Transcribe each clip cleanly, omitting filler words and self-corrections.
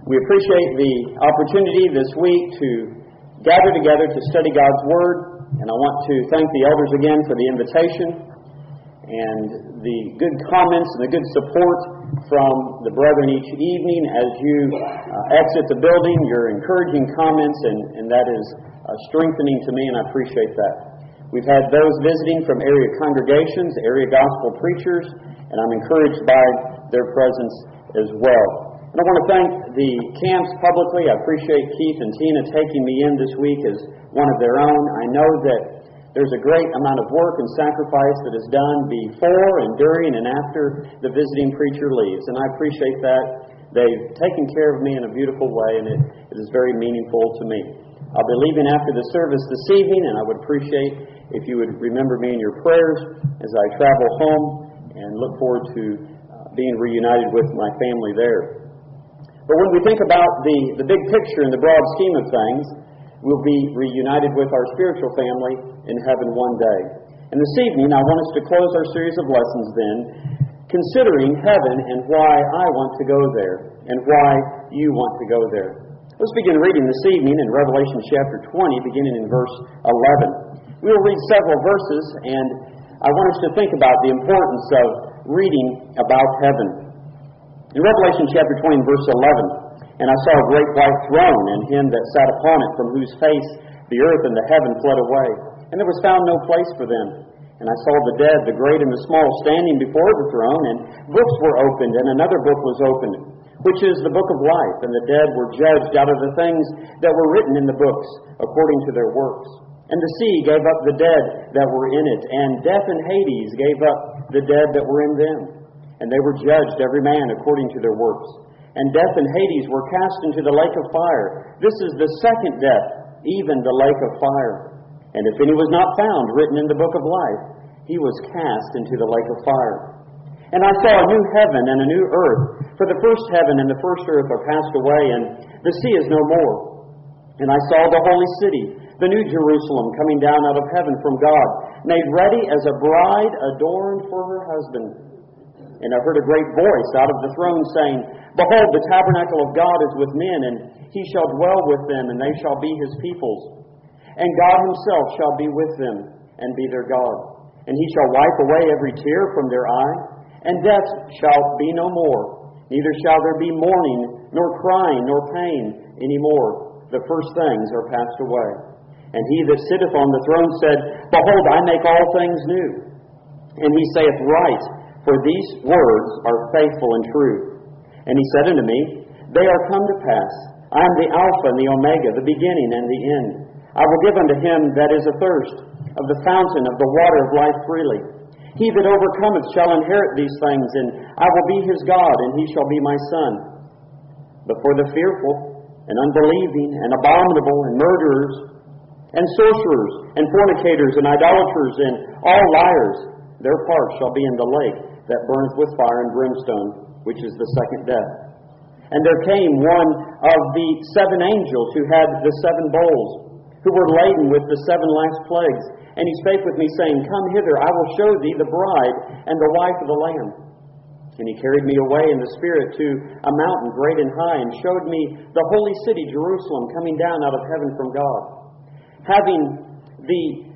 We appreciate the opportunity this week to gather together to study God's Word, and I want to thank the elders again for the invitation and the good comments and the good support from the brethren each evening as you exit the building, your encouraging comments, and that is strengthening to me, and I appreciate that. We've had those visiting from area congregations, area gospel preachers, and I'm encouraged by their presence as well. And I want to thank the camps publicly. I appreciate Keith and Tina taking me in this week as one of their own. I know that there's a great amount of work and sacrifice that is done before and during and after the visiting preacher leaves, and I appreciate that. They've taken care of me in a beautiful way, and it is very meaningful to me. I'll be leaving after the service this evening, and I would appreciate if you would remember me in your prayers as I travel home and look forward to being reunited with my family there. But when we think about the big picture in the broad scheme of things, we'll be reunited with our spiritual family in heaven one day. And this evening, I want us to close our series of lessons then, considering heaven and why I want to go there, and why you want to go there. Let's begin reading this evening in Revelation chapter 20, beginning in verse 11. We will read several verses, and I want us to think about the importance of reading about heaven. In Revelation chapter 20, verse 11, "And I saw a great white throne, and him that sat upon it, from whose face the earth and the heaven fled away, and there was found no place for them. And I saw the dead, the great and the small, standing before the throne, and books were opened, and another book was opened, which is the book of life. And the dead were judged out of the things that were written in the books, according to their works. And the sea gave up the dead that were in it, and death and Hades gave up the dead that were in them. And they were judged, every man according to their works. And death and Hades were cast into the lake of fire. This is the second death, even the lake of fire. And if any was not found written in the book of life, he was cast into the lake of fire. And I saw a new heaven and a new earth, for the first heaven and the first earth are passed away, and the sea is no more. And I saw the holy city, the new Jerusalem, coming down out of heaven from God, made ready as a bride adorned for her husband. And I heard a great voice out of the throne saying, Behold, the tabernacle of God is with men, and he shall dwell with them, and they shall be his peoples. And God himself shall be with them, and be their God. And he shall wipe away every tear from their eye, and death shall be no more. Neither shall there be mourning, nor crying, nor pain any more. The first things are passed away. And he that sitteth on the throne said, Behold, I make all things new. And he saith, Right, for these words are faithful and true. And he said unto me, They are come to pass. I am the Alpha and the Omega, the beginning and the end. I will give unto him that is athirst of the fountain of the water of life freely. He that overcometh shall inherit these things, and I will be his God, and he shall be my son. But for the fearful, and unbelieving, and abominable, and murderers, and sorcerers, and fornicators, and idolaters, and all liars, their part shall be in the lake that burneth with fire and brimstone, which is the second death. And there came one of the seven angels who had the seven bowls, who were laden with the seven last plagues. And he spake with me, saying, Come hither, I will show thee the bride and the wife of the Lamb. And he carried me away in the Spirit to a mountain great and high, and showed me the holy city Jerusalem coming down out of heaven from God, having the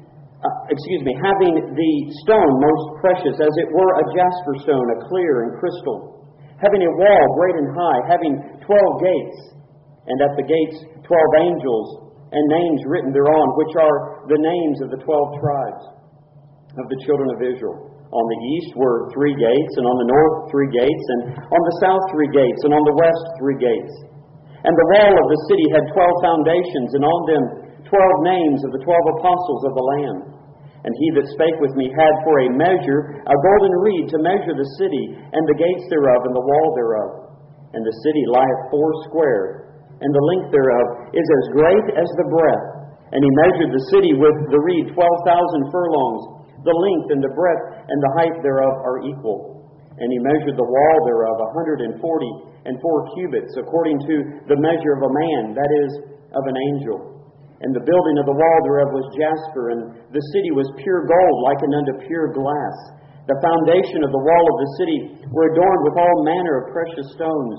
stone most precious, as it were a jasper stone, a clear and crystal, having a wall great and high, having 12 gates, and at the gates 12 angels, and names written thereon, which are the names of the 12 tribes of the children of Israel. On the east were 3 gates, and on the north 3 gates, and on the south 3 gates, and on the west 3 gates. And the wall of the city had 12 foundations, and on them 12 names of the 12 apostles of the Lamb. And he that spake with me had for a measure a golden reed to measure the city, and the gates thereof, and the wall thereof. And the city lieth foursquare, and the length thereof is as great as the breadth. And he measured the city with the reed 12,000 furlongs. The length and the breadth and the height thereof are equal. And he measured the wall thereof 144 cubits, according to the measure of a man, that is, of an angel. And the building of the wall thereof was jasper, and the city was pure gold, likened unto pure glass. The foundation of the wall of the city were adorned with all manner of precious stones.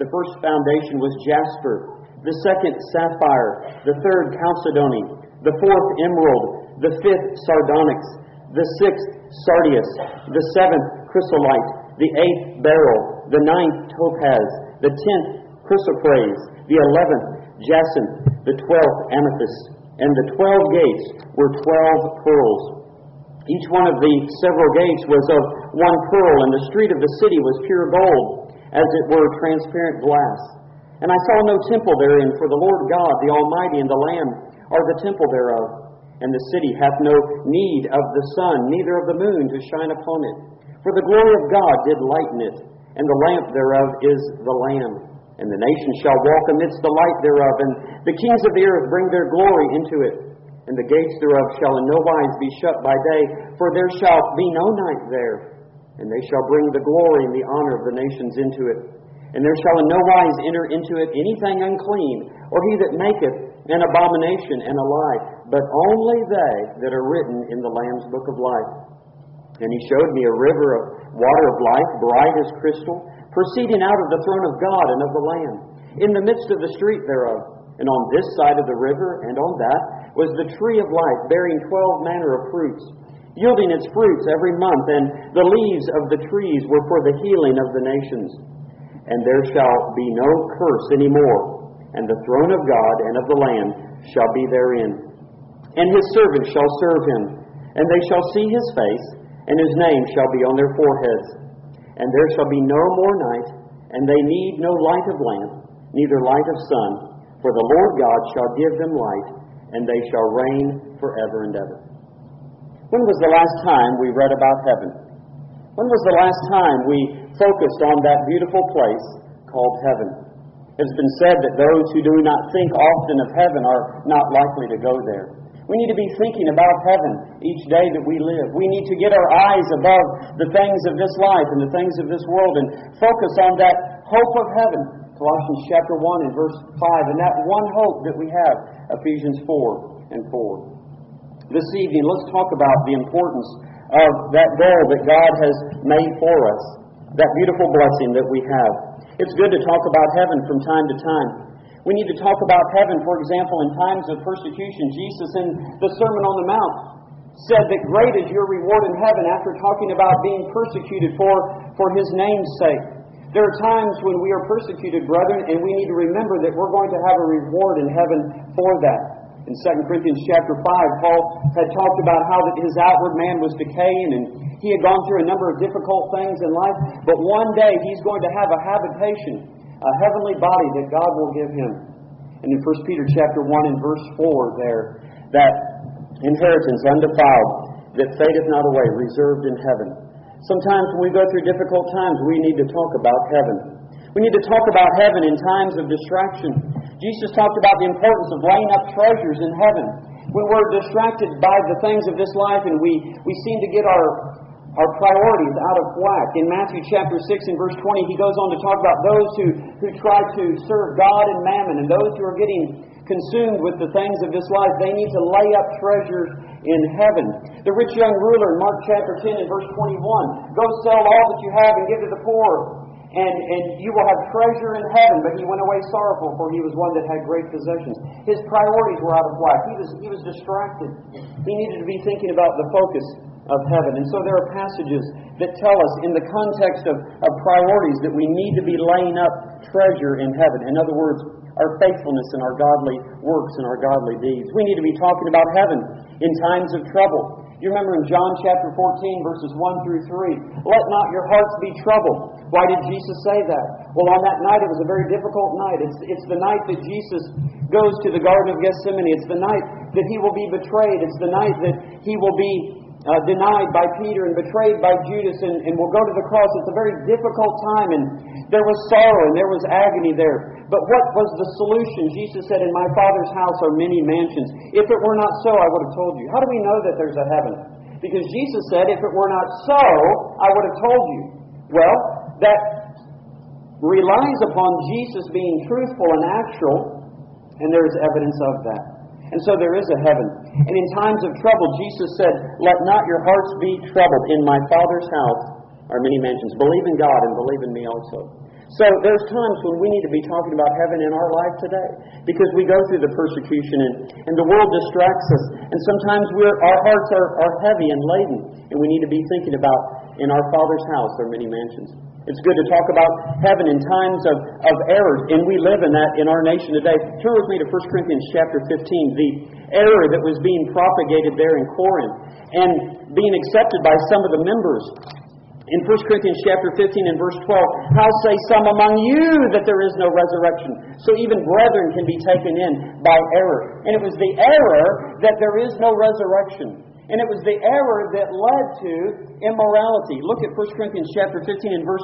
The first foundation was jasper, the second sapphire, the third chalcedony, the fourth emerald, the fifth sardonyx, the sixth sardius, the seventh chrysolite, the eighth beryl, the ninth topaz, the 10th chrysoprase, the 11th jacinth, the 12th amethyst, and the 12 gates were 12 pearls. Each one of the several gates was of one pearl, and the street of the city was pure gold, as it were transparent glass. And I saw no temple therein, for the Lord God, the Almighty, and the Lamb are the temple thereof. And the city hath no need of the sun, neither of the moon to shine upon it. For the glory of God did lighten it, and the lamp thereof is the Lamb. And the nations shall walk amidst the light thereof, and the kings of the earth bring their glory into it. And the gates thereof shall in no wise be shut by day, for there shall be no night there. And they shall bring the glory and the honor of the nations into it. And there shall in no wise enter into it anything unclean, or he that maketh an abomination and a lie, but only they that are written in the Lamb's book of life. And he showed me a river of water of life, bright as crystal, proceeding out of the throne of God and of the Lamb, in the midst of the street thereof. And on this side of the river and on that was the tree of life, bearing 12 manner of fruits, yielding its fruits every month, and the leaves of the trees were for the healing of the nations. And there shall be no curse any more, and the throne of God and of the Lamb shall be therein. And his servants shall serve him, and they shall see his face, and his name shall be on their foreheads. And there shall be no more night, and they need no light of lamp, neither light of sun, for the Lord God shall give them light, and they shall reign forever and ever. When was the last time we read about heaven? When was the last time we focused on that beautiful place called heaven? It has been said that those who do not think often of heaven are not likely to go there. We need to be thinking about heaven each day that we live. We need to get our eyes above the things of this life and the things of this world and focus on that hope of heaven. Colossians chapter 1 and verse 5, and that one hope that we have, Ephesians 4 and 4. This evening, let's talk about the importance of that goal that God has made for us, that beautiful blessing that we have. It's good to talk about heaven from time to time. We need to talk about heaven, for example, in times of persecution. Jesus in the Sermon on the Mount said that great is your reward in heaven after talking about being persecuted for His name's sake. There are times when we are persecuted, brethren, and we need to remember that we're going to have a reward in heaven for that. In 2 Corinthians chapter 5, Paul had talked about how that his outward man was decaying and he had gone through a number of difficult things in life, but one day he's going to have a habitation, a heavenly body that God will give him. And in 1 Peter chapter 1 and verse 4 there, that inheritance undefiled, that fadeth not away, reserved in heaven. Sometimes when we go through difficult times, we need to talk about heaven. We need to talk about heaven in times of distraction. Jesus talked about the importance of laying up treasures in heaven. When we're distracted by the things of this life and we seem to get our priorities out of whack. In Matthew chapter 6 and verse 20, he goes on to talk about those who try to serve God and mammon, and those who are getting consumed with the things of this life. They need to lay up treasures in heaven. The rich young ruler in Mark chapter 10 and verse 21, go sell all that you have and give to the poor, and you will have treasure in heaven. But he went away sorrowful, for he was one that had great possessions. His priorities were out of whack. He was distracted. He needed to be thinking about the focus of heaven. And so there are passages that tell us in the context of priorities that we need to be laying up treasure in heaven. In other words, our faithfulness and our godly works and our godly deeds. We need to be talking about heaven in times of trouble. You remember in John chapter 14, verses 1 through 3, let not your hearts be troubled. Why did Jesus say that? Well, on that night, it was a very difficult night. It's the night that Jesus goes to the Garden of Gethsemane. It's the night that He will be betrayed. It's the night that He will be denied by Peter and betrayed by Judas and will go to the cross. It's a very difficult time, and there was sorrow and there was agony there. But what was the solution? Jesus said, in my Father's house are many mansions. If it were not so, I would have told you. How do we know that there's a heaven? Because Jesus said, if it were not so, I would have told you. Well, that relies upon Jesus being truthful and actual, and there is evidence of that. And so there is a heaven. And in times of trouble, Jesus said, let not your hearts be troubled. In my Father's house are many mansions. Believe in God and believe in me also. So there's times when we need to be talking about heaven in our life today, because we go through the persecution and the world distracts us, and sometimes our hearts are heavy and laden, and we need to be thinking about, in our Father's house there are many mansions. It's good to talk about heaven in times of error, and we live in that in our nation today. Turn with me to 1 Corinthians chapter 15, the error that was being propagated there in Corinth and being accepted by some of the members. In 1 Corinthians chapter 15 and verse 12, how say some among you that there is no resurrection? So even brethren can be taken in by error. And it was the error that there is no resurrection. And it was the error that led to immorality. Look at 1 Corinthians chapter 15 and verse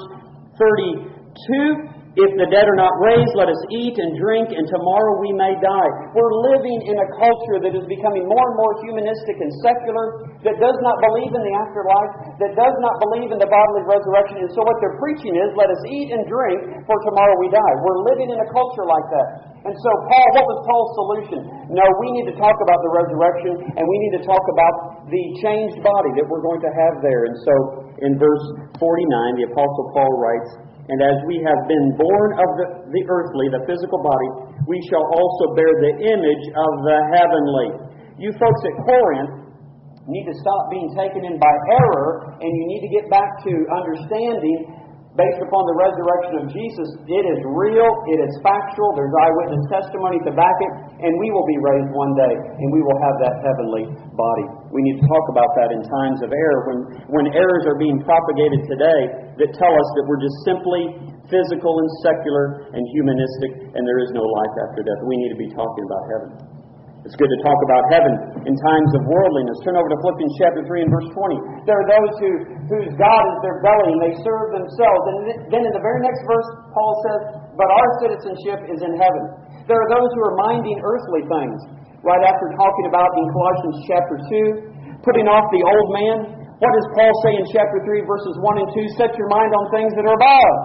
32. If the dead are not raised, let us eat and drink, and tomorrow we may die. We're living in a culture that is becoming more and more humanistic and secular, that does not believe in the afterlife, that does not believe in the bodily resurrection. And so what they're preaching is, let us eat and drink, for tomorrow we die. We're living in a culture like that. And so what was Paul's solution? No, we need to talk about the resurrection, and we need to talk about the changed body that we're going to have there. And so in verse 49, the Apostle Paul writes, and as we have been born of the earthly, the physical body, we shall also bear the image of the heavenly. You folks at Corinth need to stop being taken in by error, and you need to get back to understanding, based upon the resurrection of Jesus, it is real, it is factual, there's eyewitness testimony to back it, and we will be raised one day, and we will have that heavenly body. We need to talk about that in times of error, when errors are being propagated today that tell us that we're just simply physical and secular and humanistic, and there is no life after death. We need to be talking about heaven. It's good to talk about heaven in times of worldliness. Turn over to Philippians chapter 3 and verse 20. There are those whose God is their belly, and they serve themselves. And then in the very next verse, Paul says, but our citizenship is in heaven. There are those who are minding earthly things. Right after talking about in Colossians chapter 2, putting off the old man, what does Paul say in chapter 3 verses 1 and 2? Set your mind on things that are above.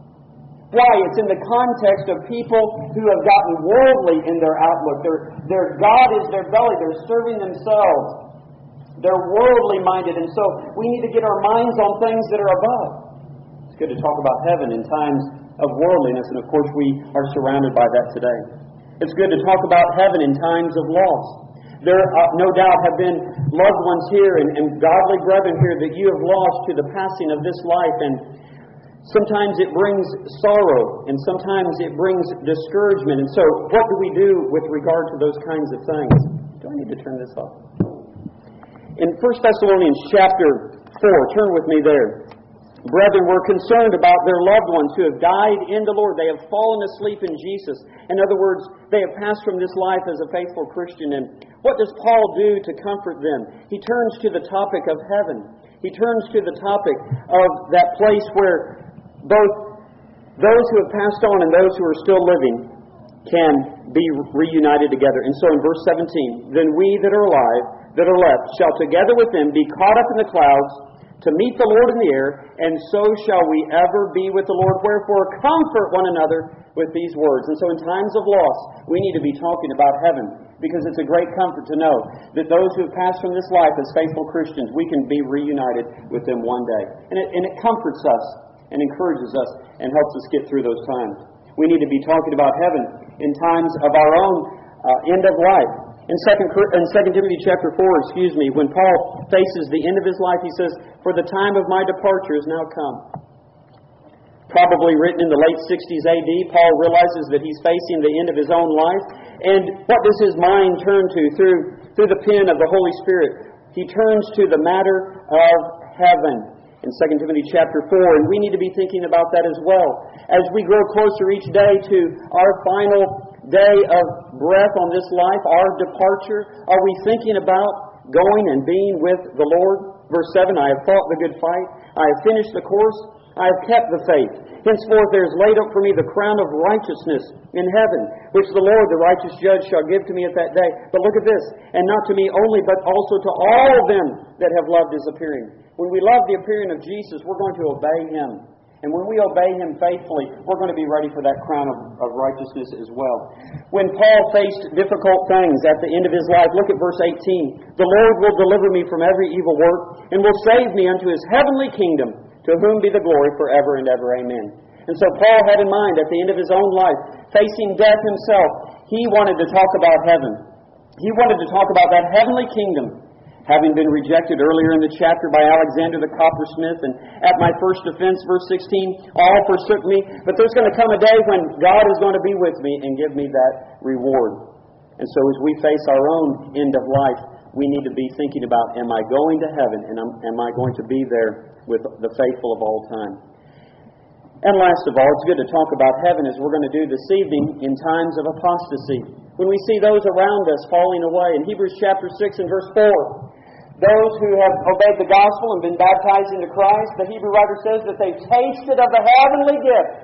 Why? It's in the context of people who have gotten worldly in their outlook. Their God is their belly. They're serving themselves. They're worldly minded. And so we need to get our minds on things that are above. It's good to talk about heaven in times of worldliness. And of course we are surrounded by that today. It's good to talk about heaven in times of loss. There no doubt have been loved ones here and godly brethren here that you have lost to the passing of this life. And sometimes it brings sorrow, and sometimes it brings discouragement. And so what do we do with regard to those kinds of things? Do I need to turn this off? In 1 Thessalonians chapter 4, turn with me there. Brethren, we're concerned about their loved ones who have died in the Lord. They have fallen asleep in Jesus. In other words, they have passed from this life as a faithful Christian. And what does Paul do to comfort them? He turns to the topic of heaven. He turns to the topic of that place where both those who have passed on and those who are still living can be reunited together. And so in verse 17, then we that are alive, that are left, shall together with them be caught up in the clouds to meet the Lord in the air, and so shall we ever be with the Lord. Wherefore, comfort one another with these words. And so in times of loss, we need to be talking about heaven, because it's a great comfort to know that those who have passed from this life as faithful Christians, we can be reunited with them one day. And it comforts us and encourages us and helps us get through those times. We need to be talking about heaven in times of our own end of life. In 2 Timothy chapter 4, when Paul faces the end of his life, he says, for the time of my departure is now come. Probably written in the late 60s AD, Paul realizes that he's facing the end of his own life. And what does his mind turn to through the pen of the Holy Spirit? He turns to the matter of heaven in 2 Timothy chapter 4. And we need to be thinking about that as well. As we grow closer each day to our final day of breath on this life, our departure, are we thinking about going and being with the Lord? Verse 7, I have fought the good fight, I have finished the course, I have kept the faith. Henceforth there is laid up for me the crown of righteousness in heaven, which the Lord, the righteous judge, shall give to me at that day. But look at this, and not to me only, but also to all them that have loved His appearing. When we love the appearing of Jesus, we're going to obey Him. And when we obey Him faithfully, we're going to be ready for that crown of righteousness as well. When Paul faced difficult things at the end of his life, look at verse 18. The Lord will deliver me from every evil work, and will save me unto His heavenly kingdom, to whom be the glory forever and ever. Amen. And so Paul had in mind, at the end of his own life, facing death himself, he wanted to talk about heaven. He wanted to talk about that heavenly kingdom, having been rejected earlier in the chapter by Alexander the coppersmith, and at my first offense, verse 16, all forsook me, but there's going to come a day when God is going to be with me and give me that reward. And so as we face our own end of life, we need to be thinking about, am I going to heaven, and am I going to be there with the faithful of all time? And last of all, it's good to talk about heaven, as we're going to do this evening, in times of apostasy. When we see those around us falling away. In Hebrews chapter 6 and verse 4, those who have obeyed the gospel and been baptized into Christ, the Hebrew writer says that they've tasted of the heavenly gift.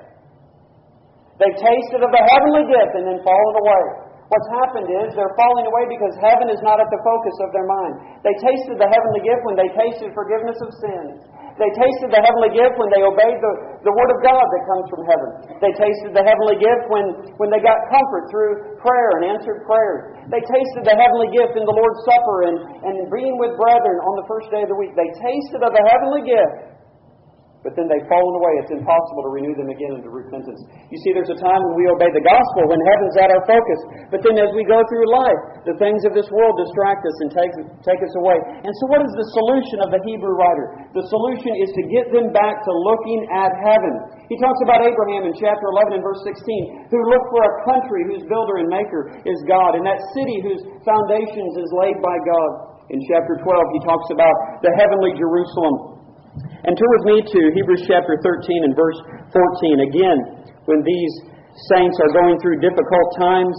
They've tasted of the heavenly gift and then fallen away. What's happened is they're falling away because heaven is not at the focus of their mind. They tasted the heavenly gift when they tasted forgiveness of sins. They tasted the heavenly gift when they obeyed the Word of God that comes from heaven. They tasted the heavenly gift when they got comfort through prayer and answered prayers. They tasted the heavenly gift in the Lord's Supper and being with brethren on the first day of the week. They tasted of the heavenly gift. But then they've fallen away. It's impossible to renew them again into repentance. You see, there's a time when we obey the gospel, when heaven's at our focus. But then as we go through life, the things of this world distract us and take us away. And so what is the solution of the Hebrew writer? The solution is to get them back to looking at heaven. He talks about Abraham in chapter 11 and verse 16, who looked for a country whose builder and maker is God, and that city whose foundations is laid by God. In chapter 12, he talks about the heavenly Jerusalem. And turn with me to Hebrews chapter 13 and verse 14. Again, when these saints are going through difficult times,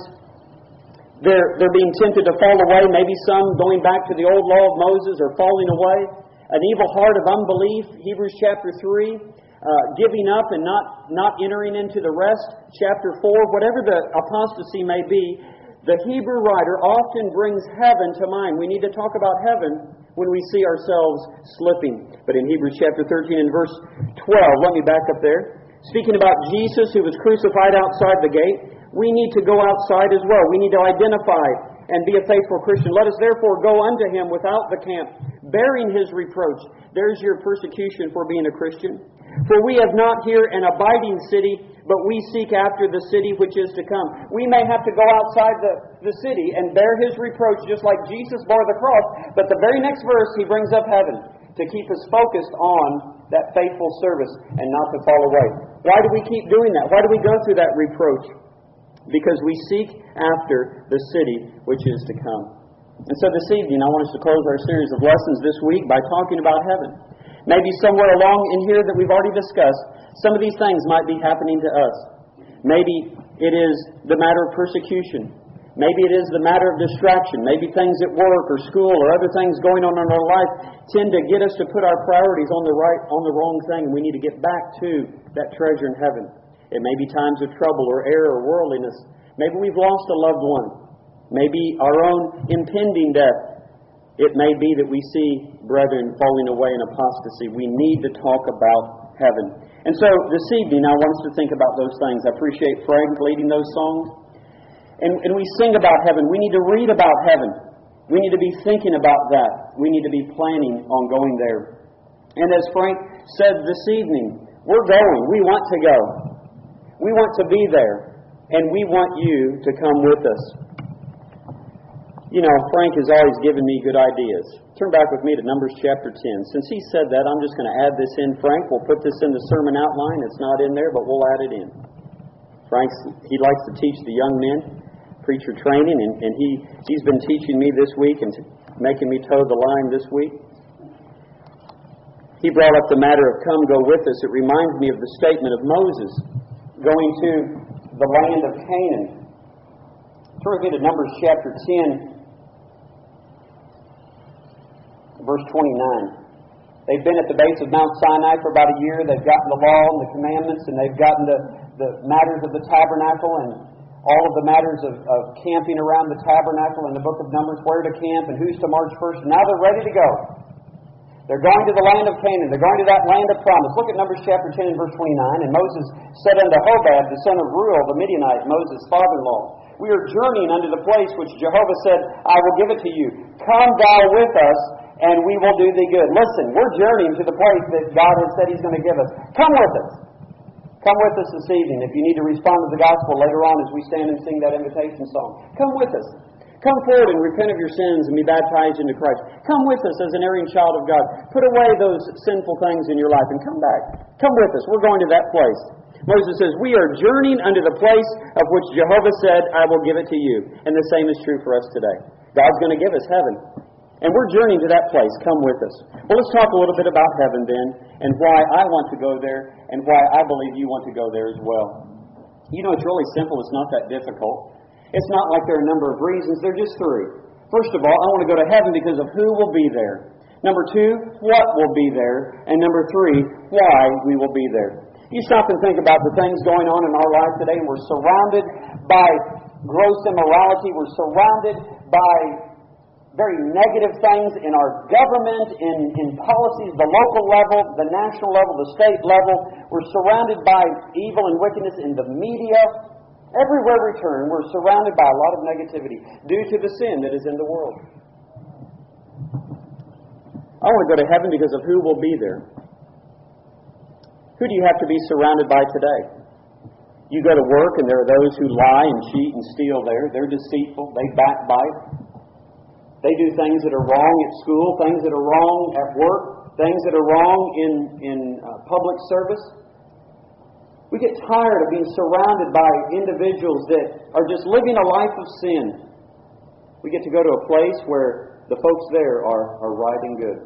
they're being tempted to fall away. Maybe some going back to the old law of Moses or falling away. An evil heart of unbelief, Hebrews chapter 3. Giving up and not entering into the rest, chapter 4. Whatever the apostasy may be, the Hebrew writer often brings heaven to mind. We need to talk about heaven when we see ourselves slipping. But in Hebrews chapter 13 and verse 12, let me back up there. Speaking about Jesus who was crucified outside the gate, we need to go outside as well. We need to identify and be a faithful Christian. Let us therefore go unto him without the camp, bearing his reproach. There's your persecution for being a Christian. For we have not here an abiding city, but we seek after the city which is to come. We may have to go outside the city and bear his reproach just like Jesus bore the cross, but the very next verse he brings up heaven to keep us focused on that faithful service and not to fall away. Why do we keep doing that? Why do we go through that reproach? Because we seek after the city which is to come. And so this evening I want us to close our series of lessons this week by talking about heaven. Maybe somewhere along in here that we've already discussed, some of these things might be happening to us. Maybe it is the matter of persecution. Maybe it is the matter of distraction. Maybe things at work or school or other things going on in our life tend to get us to put our priorities on the wrong thing, and we need to get back to that treasure in heaven. It may be times of trouble or error or worldliness. Maybe we've lost a loved one. Maybe our own impending death. It may be that we see brethren falling away in apostasy. We need to talk about heaven. And so this evening I want us to think about those things. I appreciate Frank leading those songs. And we sing about heaven. We need to read about heaven. We need to be thinking about that. We need to be planning on going there. And as Frank said this evening, we're going. We want to go. We want to be there. And we want you to come with us. You know, Frank has always given me good ideas. Turn back with me to Numbers chapter 10. Since he said that, I'm just going to add this in, Frank. We'll put this in the sermon outline. It's not in there, but we'll add it in. He likes to teach the young men preacher training, and he's been teaching me this week and making me toe the line this week. He brought up the matter of come, go with us. It reminds me of the statement of Moses going to the land of Canaan. Turn with me to Numbers chapter 10. Verse 29. They've been at the base of Mount Sinai for about a year. They've gotten the law and the commandments, and they've gotten the matters of the tabernacle and all of the matters of camping around the tabernacle in the book of Numbers, where to camp and who's to march first. And now they're ready to go. They're going to the land of Canaan. They're going to that land of promise. Look at Numbers chapter 10 and verse 29. And Moses said unto Hobab, the son of Reuel, the Midianite, Moses' father-in-law, we are journeying unto the place which Jehovah said, I will give it to you. Come thou with us, and we will do thee good. Listen, we're journeying to the place that God has said He's going to give us. Come with us. Come with us this evening. If you need to respond to the gospel later on as we stand and sing that invitation song, come with us. Come forward and repent of your sins and be baptized into Christ. Come with us as an erring child of God. Put away those sinful things in your life and come back. Come with us. We're going to that place. Moses says, we are journeying unto the place of which Jehovah said, I will give it to you. And the same is true for us today. God's going to give us heaven. And we're journeying to that place. Come with us. Well, let's talk a little bit about heaven then, and why I want to go there, and why I believe you want to go there as well. You know, it's really simple. It's not that difficult. It's not like there are a number of reasons. They're just three. First of all, I want to go to heaven because of who will be there. Number two, what will be there. And number three, why we will be there. You stop and think about the things going on in our life today, and we're surrounded by gross immorality. We're surrounded by very negative things in our government, in policies, the local level, the national level, the state level. We're surrounded by evil and wickedness in the media. Everywhere we turn, we're surrounded by a lot of negativity due to the sin that is in the world. I want to go to heaven because of who will be there. Who do you have to be surrounded by today? You go to work and there are those who lie and cheat and steal there. They're deceitful. They backbite. They do things that are wrong at school, things that are wrong at work, things that are wrong in public service. We get tired of being surrounded by individuals that are just living a life of sin. We get to go to a place where the folks there are right and good.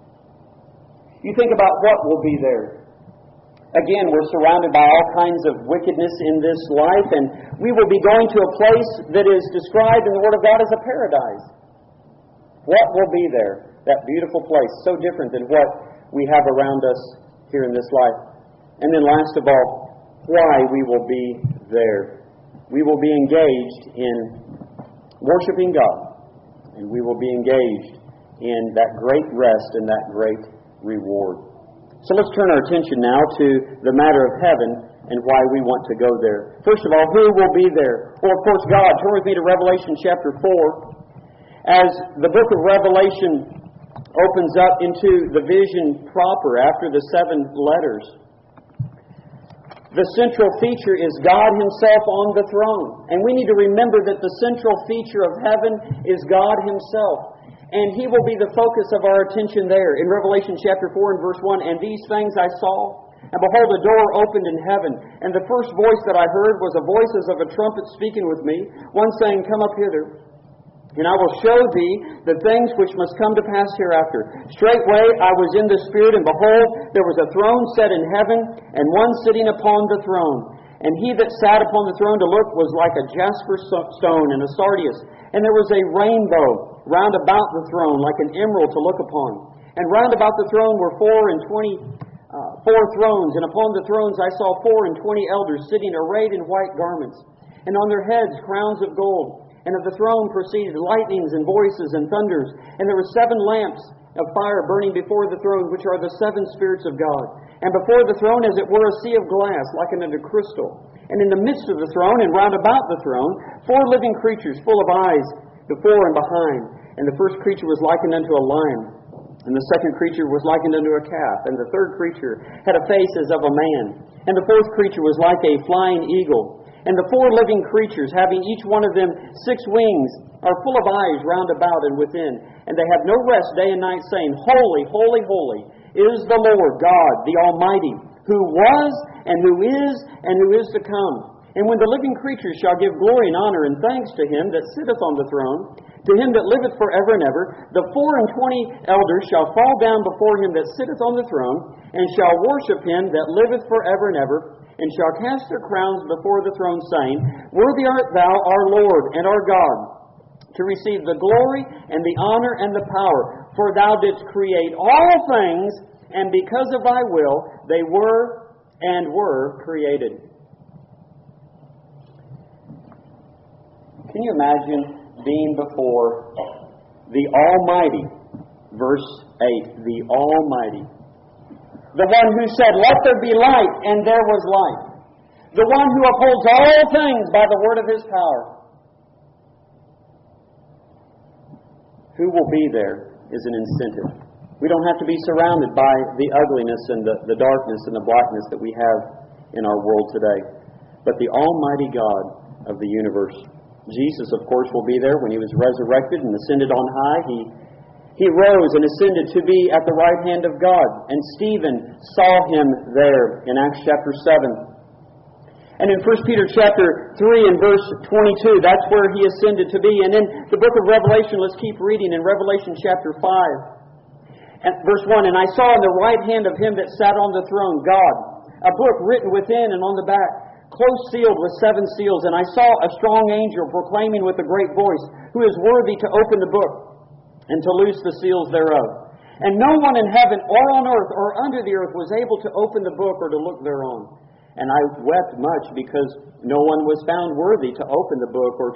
You think about what will be there. Again, we're surrounded by all kinds of wickedness in this life, and we will be going to a place that is described in the Word of God as a paradise. What will be there? That beautiful place, so different than what we have around us here in this life. And then last of all, why we will be there. We will be engaged in worshiping God, and we will be engaged in that great rest and that great reward. So let's turn our attention now to the matter of heaven and why we want to go there. First of all, who will be there? Well, of course, God. Turn with me to Revelation chapter 4. As the book of Revelation opens up into the vision proper after the 7 letters, the central feature is God Himself on the throne. And we need to remember that the central feature of heaven is God Himself. And He will be the focus of our attention there. In Revelation chapter 4 and verse 1, and these things I saw, and behold, a door opened in heaven. And the first voice that I heard was a voice as of a trumpet speaking with me, one saying, Come up hither, and I will show thee the things which must come to pass hereafter. Straightway I was in the Spirit, and behold, there was a throne set in heaven, and one sitting upon the throne. And he that sat upon the throne to look was like a jasper stone and a sardius. And there was a rainbow round about the throne, like an emerald to look upon. And round about the throne were 24 thrones, and upon the thrones I saw 24 elders sitting arrayed in white garments, and on their heads crowns of gold. And of the throne proceeded lightnings and voices and thunders. And there were 7 lamps of fire burning before the throne, which are the 7 spirits of God. And before the throne, as it were, a sea of glass, likened unto crystal. And in the midst of the throne, and round about the throne, 4 living creatures, full of eyes, before and behind. And the first creature was likened unto a lion. And the second creature was likened unto a calf. And the third creature had a face as of a man. And the fourth creature was like a flying eagle. And the 4 living creatures, having each one of them 6 wings, are full of eyes round about and within. And they have no rest day and night, saying, Holy, holy, holy is the Lord God, the Almighty, who was, and who is to come. And when the living creatures shall give glory and honor and thanks to Him that sitteth on the throne, to Him that liveth forever and ever, the 24 elders shall fall down before Him that sitteth on the throne, and shall worship Him that liveth forever and ever, and shall cast their crowns before the throne, saying, Worthy art thou, our Lord and our God, to receive the glory and the honor and the power. For thou didst create all things, and because of thy will they were created. Can you imagine being before the Almighty? Verse 8, the Almighty. The one who said, Let there be light, and there was light. The one who upholds all things by the word of His power. Who will be there is an incentive. We don't have to be surrounded by the ugliness and the darkness and the blackness that we have in our world today, but the Almighty God of the universe. Jesus, of course, will be there when He was resurrected and ascended on high. He rose and ascended to be at the right hand of God. And Stephen saw Him there in Acts chapter 7. And in 1 Peter chapter 3 and verse 22, that's where He ascended to be. And in the book of Revelation, let's keep reading in Revelation chapter 5. And verse 1, "And I saw in the right hand of Him that sat on the throne, God, a book written within and on the back, close sealed with 7 seals. And I saw a strong angel proclaiming with a great voice, Who is worthy to open the book and to loose the seals thereof? And no one in heaven or on earth or under the earth was able to open the book or to look thereon. And I wept much because no one was found worthy to open the book or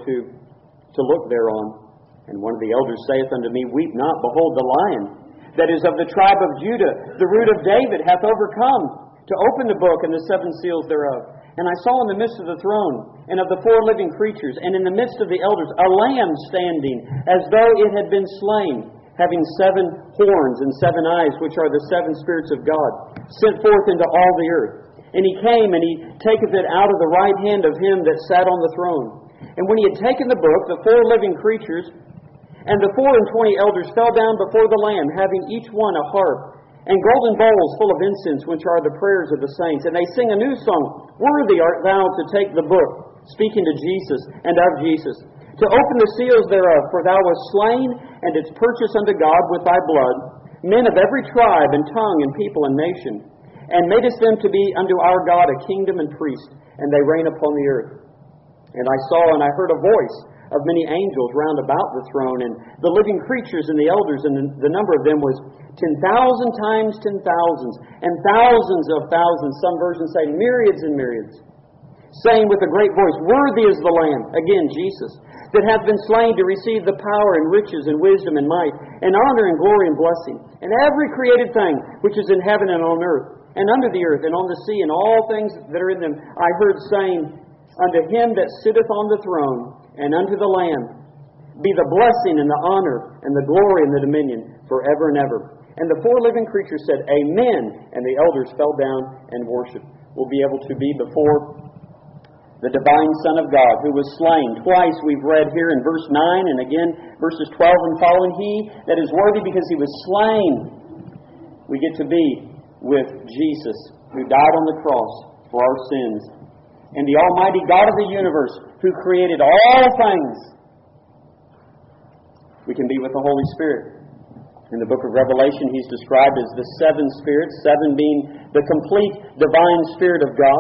to look thereon. And one of the elders saith unto me, Weep not, behold, the Lion that is of the tribe of Judah, the root of David, hath overcome to open the book and the 7 seals thereof. And I saw in the midst of the throne and of the 4 living creatures, and in the midst of the elders, a lamb standing, as though it had been slain, having 7 horns and 7 eyes, which are the 7 spirits of God, sent forth into all the earth. And He came, and He taketh it out of the right hand of Him that sat on the throne. And when He had taken the book, the 4 living creatures and the 24 elders fell down before the Lamb, having each one a harp, and golden bowls full of incense, which are the prayers of the saints. And they sing a new song, Worthy art Thou to take the book, speaking to Jesus and of Jesus, to open the seals thereof, for Thou wast slain, and didst purchase unto God with Thy blood men of every tribe and tongue and people and nation, and madest them to be unto our God a kingdom and priest, and they reign upon the earth. And I saw and I heard a voice of many angels round about the throne, and the living creatures and the elders, and the number of them was 10,000 times 10,000s, and thousands of thousands, some versions say myriads and myriads, saying with a great voice, Worthy is the Lamb, again Jesus, that hath been slain to receive the power and riches and wisdom and might, and honor and glory and blessing. And every created thing which is in heaven and on earth, and under the earth, and on the sea, and all things that are in them, I heard saying, Unto Him that sitteth on the throne, and unto the Lamb, be the blessing and the honor and the glory and the dominion forever and ever. And the 4 living creatures said, Amen. And the elders fell down and worshipped. We'll be able to be before the divine Son of God, who was slain. Twice we've read here in verse 9 and again verses 12 and following, He that is worthy because He was slain. We get to be with Jesus, who died on the cross for our sins. And the Almighty God of the universe, who created all things. We can be with the Holy Spirit. In the book of Revelation, He's described as the 7 spirits, 7 being the complete divine Spirit of God.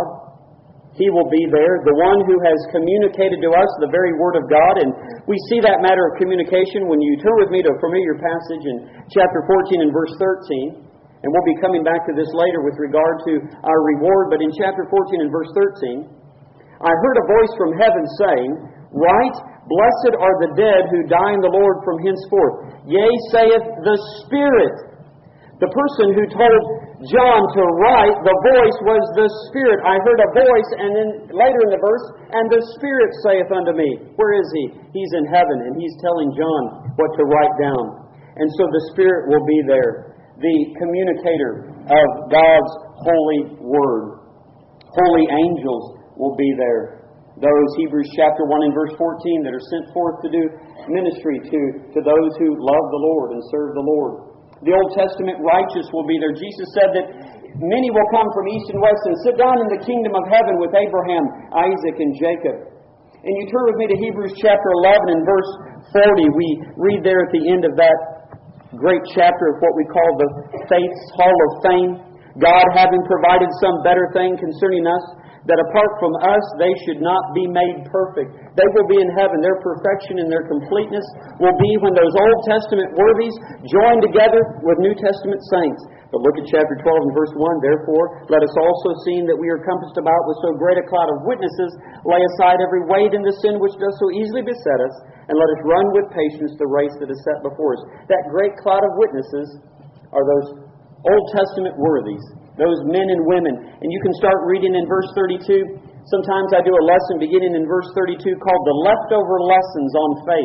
He will be there, the one who has communicated to us the very Word of God. And we see that matter of communication when you turn with me to a familiar passage in chapter 14 and verse 13. And we'll be coming back to this later with regard to our reward. But in chapter 14 and verse 13, I heard a voice from heaven saying, Write, blessed are the dead who die in the Lord from henceforth. Yea, saith the Spirit. The person who told John to write, the voice was the Spirit. I heard a voice, and then later in the verse, and the Spirit saith unto me. Where is He? He's in heaven, and He's telling John what to write down. And so the Spirit will be there, the communicator of God's holy Word. Holy angels will be there. Those, Hebrews chapter 1 and verse 14, that are sent forth to do ministry to those who love the Lord and serve the Lord. The Old Testament righteous will be there. Jesus said that many will come from east and west and sit down in the kingdom of heaven with Abraham, Isaac, and Jacob. And you turn with me to Hebrews chapter 11 and verse 40. We read there at the end of that great chapter of what we call the Faith's Hall of Fame. God having provided some better thing concerning us, that apart from us, they should not be made perfect. They will be in heaven. Their perfection and their completeness will be when those Old Testament worthies join together with New Testament saints. But look at chapter 12 and verse 1. Therefore, let us also, seeing that we are compassed about with so great a cloud of witnesses, lay aside every weight and the sin which does so easily beset us, and let us run with patience the race that is set before us. That great cloud of witnesses are those Old Testament worthies, those men and women. And you can start reading in verse 32. Sometimes I do a lesson beginning in verse 32 called The Leftover Lessons on Faith.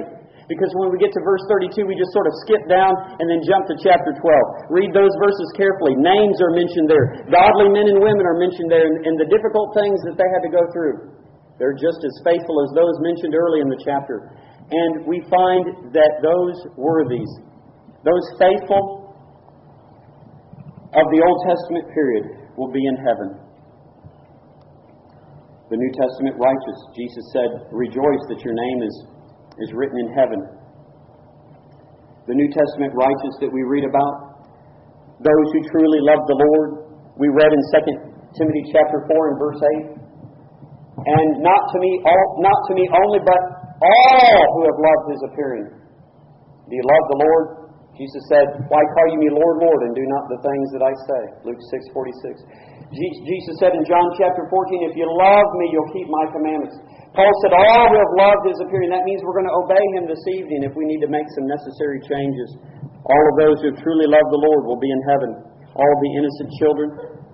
Because when we get to verse 32, we just sort of skip down and then jump to chapter 12. Read those verses carefully. Names are mentioned there. Godly men and women are mentioned there, and the difficult things that they had to go through. They're just as faithful as those mentioned early in the chapter. And we find that those worthies, those faithful of the Old Testament period, will be in heaven. The New Testament righteous, Jesus said, "Rejoice that your name is written in heaven." The New Testament righteous that we read about, those who truly love the Lord, we read in 2 Timothy chapter 4 and verse 8, "And not to me only, but all who have loved His appearing." Do you love the Lord? Jesus said, "Why call you me Lord, Lord, and do not the things that I say?" Luke 6:46. Jesus said in John chapter 14, "If you love me, you'll keep my commandments." Paul said, "All who have loved His appearing." That means we're going to obey Him this evening if we need to make some necessary changes. All of those who have truly loved the Lord will be in heaven. All the innocent children,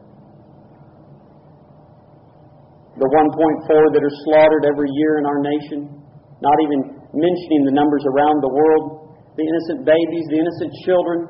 the 1.4 that are slaughtered every year in our nation, not even mentioning the numbers around the world, the innocent babies, the innocent children,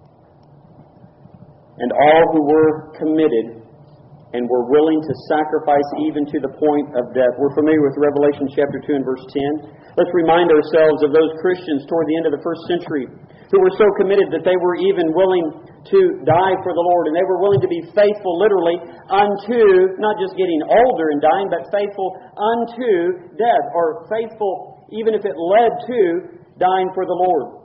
and all who were committed and were willing to sacrifice even to the point of death. We're familiar with Revelation chapter 2 and verse 10. Let's remind ourselves of those Christians toward the end of the first century who were so committed that they were even willing to die for the Lord, and they were willing to be faithful literally unto, not just getting older and dying, but faithful unto death, or faithful even if it led to dying for the Lord.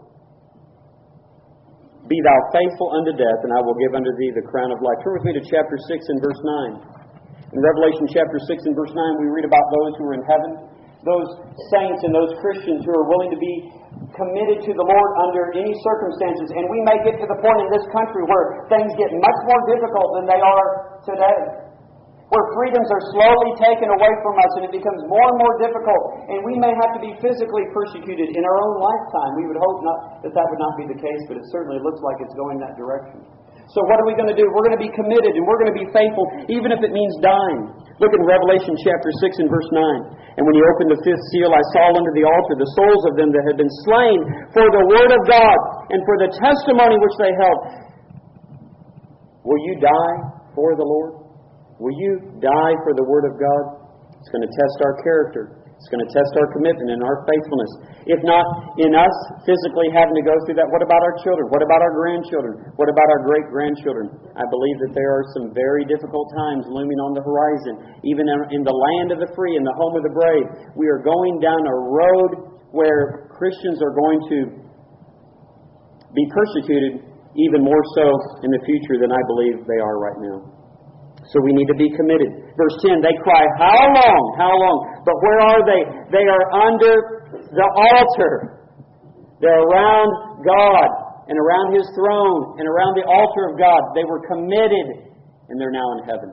"Be thou faithful unto death, and I will give unto thee the crown of life." Turn with me to chapter 6 and verse 9. In Revelation chapter 6 and verse 9, we read about those who are in heaven, those saints and those Christians who are willing to be committed to the Lord under any circumstances. And we may get to the point in this country where things get much more difficult than they are today, where freedoms are slowly taken away from us and it becomes more and more difficult, and we may have to be physically persecuted in our own lifetime. We would hope not that would not be the case, but it certainly looks like it's going that direction. So what are we going to do? We're going to be committed and we're going to be faithful, even if it means dying. Look in Revelation chapter 6 and verse 9. "And when He opened the fifth seal, I saw under the altar the souls of them that had been slain for the word of God and for the testimony which they held." Will you die for the Lord? Will you die for the Word of God? It's going to test our character. It's going to test our commitment and our faithfulness. If not in us physically having to go through that, what about our children? What about our grandchildren? What about our great-grandchildren? I believe that there are some very difficult times looming on the horizon. Even in the land of the free, in the home of the brave, we are going down a road where Christians are going to be persecuted even more so in the future than I believe they are right now. So we need to be committed. Verse 10, "They cry, how long? How long?" But where are they? They are under the altar. They're around God and around His throne and around the altar of God. They were committed, and they're now in heaven.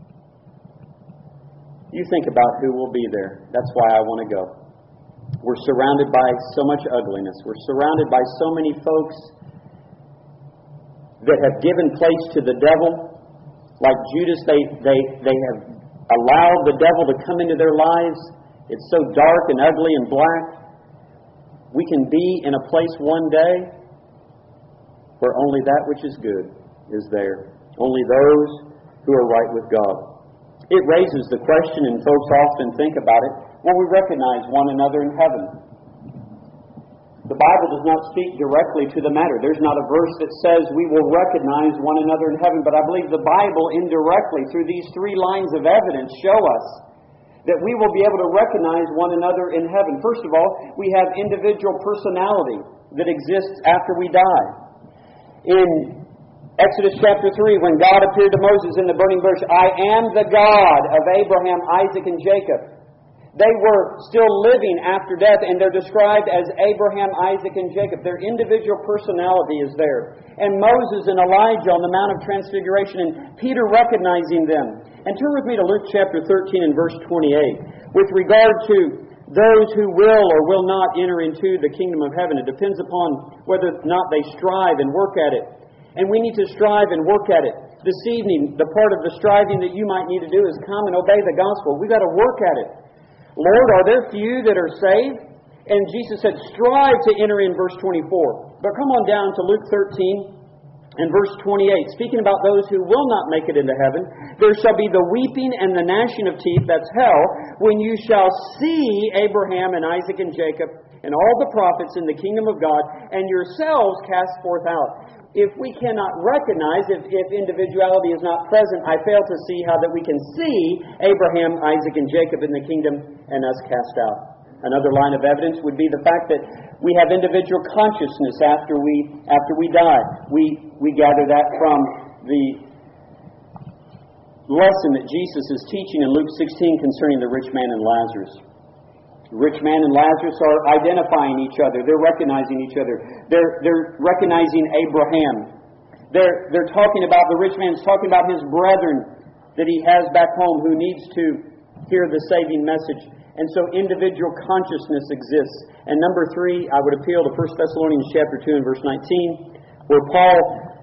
You think about who will be there. That's why I want to go. We're surrounded by so much ugliness. We're surrounded by so many folks that have given place to the devil. Like Judas, they have allowed the devil to come into their lives. It's so dark and ugly and black. We can be in a place one day where only that which is good is there. Only those who are right with God. It raises the question, and folks often think about it, will we recognize one another in heaven? The Bible does not speak directly to the matter. There's not a verse that says we will recognize one another in heaven, but I believe the Bible indirectly, through these three lines of evidence, show us that we will be able to recognize one another in heaven. First of all, we have individual personality that exists after we die. In Exodus chapter 3, when God appeared to Moses in the burning bush, "I am the God of Abraham, Isaac, and Jacob." They were still living after death, and they're described as Abraham, Isaac, and Jacob. Their individual personality is there. And Moses and Elijah on the Mount of Transfiguration, and Peter recognizing them. And turn with me to Luke chapter 13 and verse 28. With regard to those who will or will not enter into the kingdom of heaven, it depends upon whether or not they strive and work at it. And we need to strive and work at it. This evening, the part of the striving that you might need to do is come and obey the gospel. We've got to work at it. Lord, are there few that are saved? And Jesus said, strive to enter in, verse 24. But come on down to Luke 13 and verse 28. Speaking about those who will not make it into heaven, there shall be the weeping and the gnashing of teeth, that's hell, when you shall see Abraham and Isaac and Jacob and all the prophets in the kingdom of God, and yourselves cast forth out. If we cannot recognize, if individuality is not present, I fail to see how that we can see Abraham, Isaac, and Jacob in the kingdom and us cast out. Another line of evidence would be the fact that we have individual consciousness after we die. We gather that from the lesson that Jesus is teaching in Luke 16 concerning the rich man and Lazarus. The rich man and Lazarus are identifying each other. They're recognizing each other. They're recognizing Abraham. They're talking about, the rich man's talking about his brethren that he has back home who needs to hear the saving message. And so individual consciousness exists. And number 3, I would appeal to 1 Thessalonians chapter 2 and verse 19, where Paul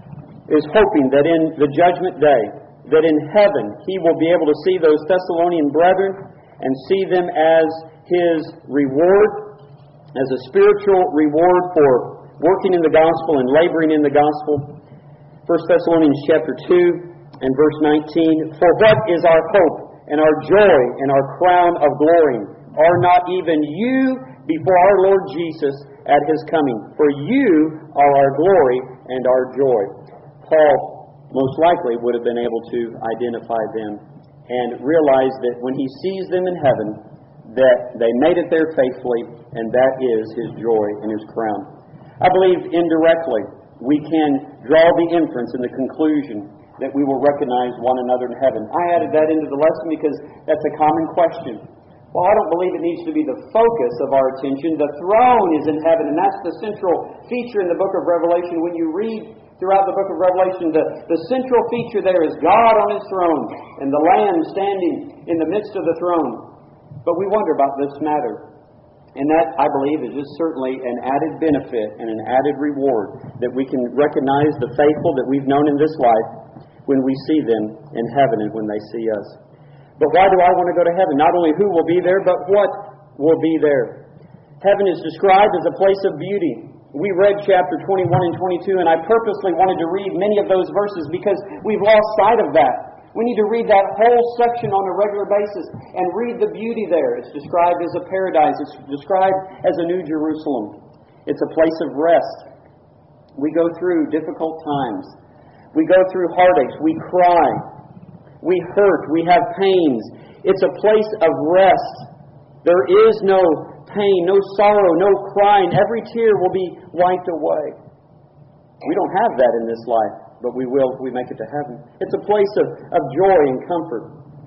is hoping that in the judgment day, that in heaven, he will be able to see those Thessalonian brethren and see them as his reward, as a spiritual reward for working in the gospel and laboring in the gospel. 1 Thessalonians chapter 2 and verse 19, for what is our hope and our joy and our crown of glory? Are not even you before our Lord Jesus at His coming? For you are our glory and our joy. Paul most likely would have been able to identify them and realize that when he sees them in heaven, that they made it there faithfully, and that is his joy and his crown. I believe indirectly we can draw the inference and the conclusion that we will recognize one another in heaven. I added that into the lesson because that's a common question. Well, I don't believe it needs to be the focus of our attention. The throne is in heaven, and that's the central feature in the book of Revelation. When you read throughout the book of Revelation, the central feature there is God on His throne and the Lamb standing in the midst of the throne. But we wonder about this matter. And that, I believe, is just certainly an added benefit and an added reward that we can recognize the faithful that we've known in this life when we see them in heaven and when they see us. But why do I want to go to heaven? Not only who will be there, but what will be there. Heaven is described as a place of beauty. We read chapter 21 and 22, and I purposely wanted to read many of those verses because we've lost sight of that. We need to read that whole section on a regular basis and read the beauty there. It's described as a paradise. It's described as a new Jerusalem. It's a place of rest. We go through difficult times. We go through heartaches. We cry. We hurt. We have pains. It's a place of rest. There is no pain, no sorrow, no crying. Every tear will be wiped away. We don't have that in this life, but we will if we make it to heaven. It's a place of joy and comfort.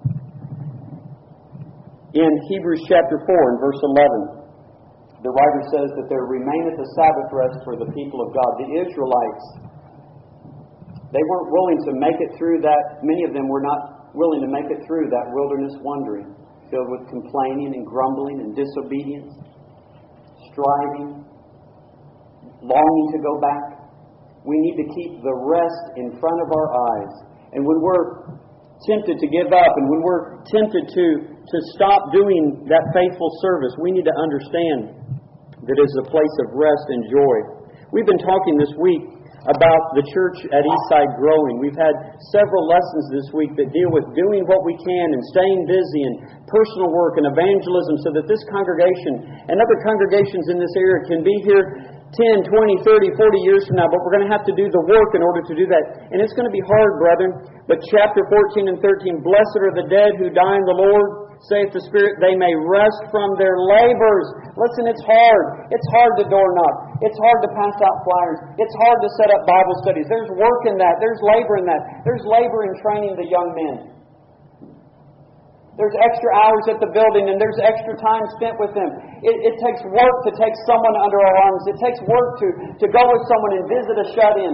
In Hebrews chapter 4 and verse 11, the writer says that there remaineth a Sabbath rest for the people of God. The Israelites, they weren't willing to make it through that. Many of them were not willing to make it through that wilderness wandering, filled with complaining and grumbling and disobedience, striving, longing to go back. We need to keep the rest in front of our eyes. And when we're tempted to give up and when we're tempted to stop doing that faithful service, we need to understand that it is a place of rest and joy. We've been talking this week about the church at Eastside growing. We've had several lessons this week that deal with doing what we can and staying busy and personal work and evangelism so that this congregation and other congregations in this area can be here 10, 20, 30, 40 years from now, but we're going to have to do the work in order to do that. And it's going to be hard, brethren. But chapter 14 and 13, blessed are the dead who die in the Lord, saith the Spirit, they may rest from their labors. Listen, it's hard. It's hard to door knock. It's hard to pass out flyers. It's hard to set up Bible studies. There's work in that. There's labor in that. There's labor in training the young men. There's extra hours at the building, and there's extra time spent with them. It takes work to take someone under our arms. It takes work to go with someone and visit a shut-in.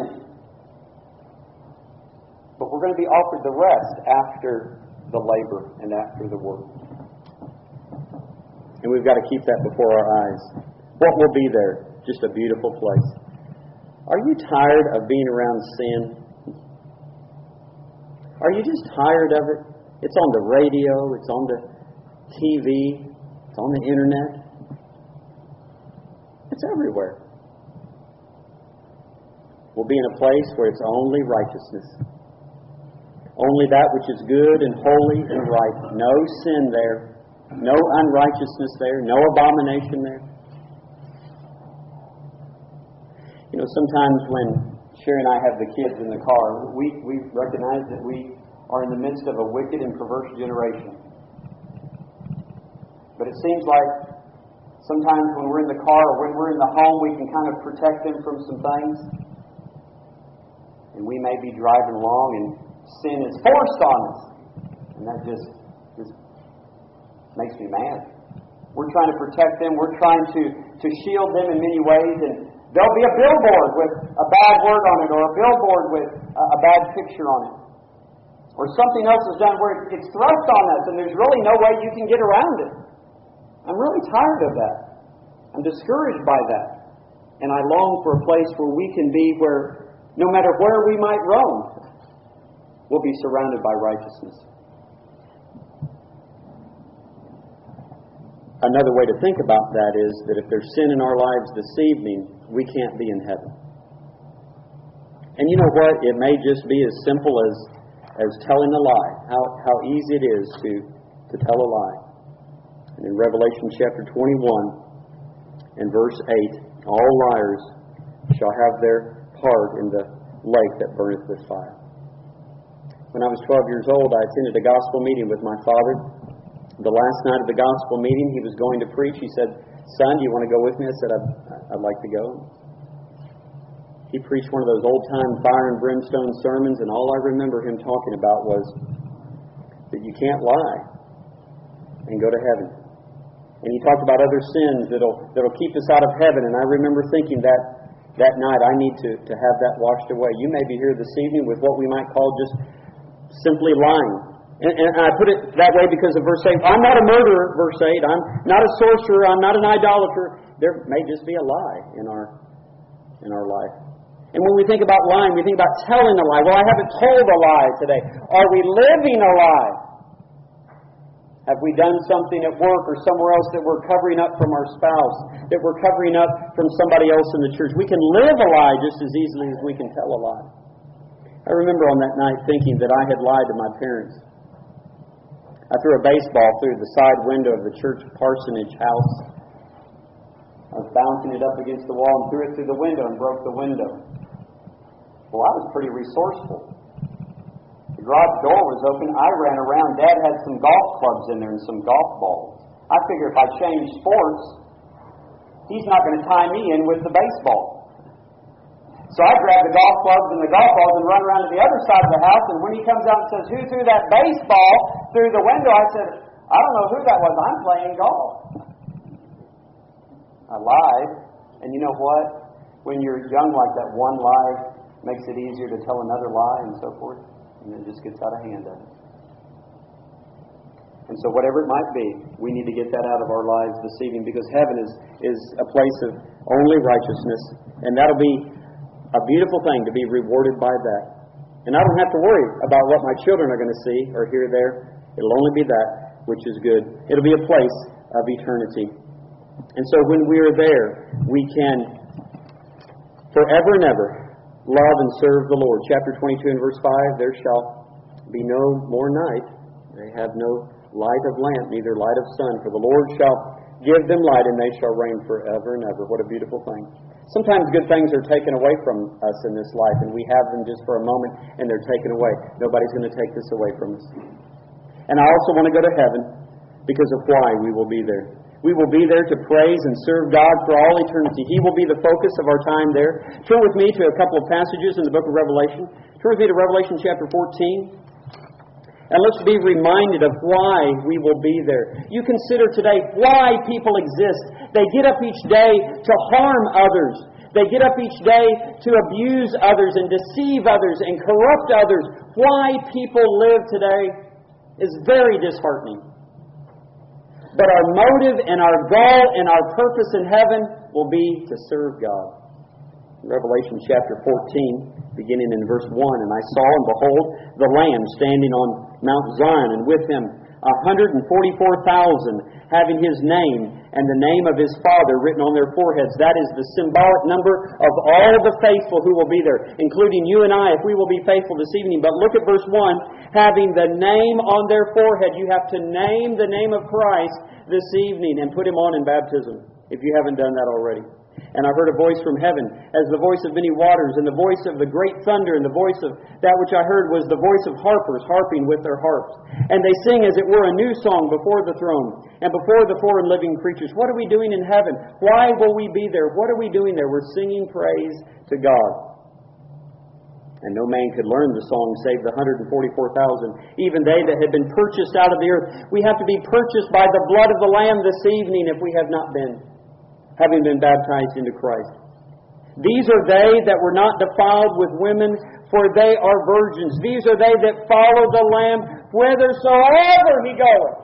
But we're going to be offered the rest after the labor and after the work. And we've got to keep that before our eyes. What will be there? Just a beautiful place. Are you tired of being around sin? Are you just tired of it? It's on the radio, it's on the TV, it's on the internet. It's everywhere. We'll be in a place where it's only righteousness. Only that which is good and holy and right. No sin there. No unrighteousness there. No abomination there. You know, sometimes when Sherry and I have the kids in the car, we recognize that we are in the midst of a wicked and perverse generation. But it seems like sometimes when we're in the car or when we're in the home, we can kind of protect them from some things. And we may be driving along and sin is forced on us. And that just makes me mad. We're trying to protect them. We're trying to shield them in many ways. And there'll be a billboard with a bad word on it, or a billboard with a bad picture on it. Or something else is done where it's thrust on us and there's really no way you can get around it. I'm really tired of that. I'm discouraged by that. And I long for a place where we can be where no matter where we might roam, we'll be surrounded by righteousness. Another way to think about that is that if there's sin in our lives this evening, we can't be in heaven. And you know what? It may just be as simple as telling a lie. How easy it is to tell a lie. And in Revelation chapter 21 and verse 8, all liars shall have their part in the lake that burneth with fire. When I was 12 years old, I attended a gospel meeting with my father. The last night of the gospel meeting, he was going to preach. He said, "Son, do you want to go with me?" I said, I'd like to go. He preached one of those old-time fire and brimstone sermons, and all I remember him talking about was that you can't lie and go to heaven. And he talked about other sins that'll keep us out of heaven. And I remember thinking that night, I need to have that washed away. You may be here this evening with what we might call just simply lying. And I put it that way because of verse 8. I'm not a murderer, verse 8. I'm not a sorcerer. I'm not an idolater. There may just be a lie in our life. And when we think about lying, we think about telling a lie. Well, I haven't told a lie today. Are we living a lie? Have we done something at work or somewhere else that we're covering up from our spouse, that we're covering up from somebody else in the church? We can live a lie just as easily as we can tell a lie. I remember on that night thinking that I had lied to my parents. I threw a baseball through the side window of the church parsonage house. I was bouncing it up against the wall and threw it through the window and broke the window. Well, I was pretty resourceful. The garage door was open. I ran around. Dad had some golf clubs in there and some golf balls. I figured if I changed sports, he's not going to tie me in with the baseball. So I grabbed the golf clubs and the golf balls and run around to the other side of the house. And when he comes out and says, "Who threw that baseball through the window?" I said, "I don't know who that was. I'm playing golf." I lied. And you know what? When you're young like that, one lie makes it easier to tell another lie and so forth. And it just gets out of hand, doesn't it? And so whatever it might be, we need to get that out of our lives this evening, because heaven is a place of only righteousness. And that'll be a beautiful thing to be rewarded by that. And I don't have to worry about what my children are going to see or hear there. It'll only be that which is good. It'll be a place of eternity. And so when we are there, we can forever and ever love and serve the Lord. Chapter 22 and verse 5, there shall be no more night. They have no light of lamp, neither light of sun. For the Lord shall give them light, and they shall reign forever and ever. What a beautiful thing. Sometimes good things are taken away from us in this life, and we have them just for a moment, and they're taken away. Nobody's going to take this away from us. And I also want to go to heaven because of why we will be there. We will be there to praise and serve God for all eternity. He will be the focus of our time there. Turn with me to a couple of passages in the book of Revelation. Turn with me to Revelation chapter 14. And let's be reminded of why we will be there. You consider today why people exist. They get up each day to harm others. They get up each day to abuse others and deceive others and corrupt others. Why people live today is very disheartening. But our motive and our goal and our purpose in heaven will be to serve God. Revelation chapter 14, beginning in verse 1, "And I saw, and behold, the Lamb standing on Mount Zion, and with him 144,000, having His name and the name of His Father written on their foreheads. That is the symbolic number of all the faithful who will be there, including you and I, if we will be faithful this evening. But look at verse 1. Having the name on their forehead. You have to name the name of Christ this evening and put Him on in baptism, if you haven't done that already. And I heard a voice from heaven, as the voice of many waters, and the voice of the great thunder, and the voice of that which I heard was the voice of harpers harping with their harps. And they sing as it were a new song before the throne, and before the four living creatures. What are we doing in heaven? Why will we be there? What are we doing there? We're singing praise to God. And no man could learn the song save the 144,000, even they that had been purchased out of the earth. We have to be purchased by the blood of the Lamb this evening if we have not been, having been baptized into Christ. These are they that were not defiled with women, for they are virgins. These are they that follow the Lamb whithersoever He goeth.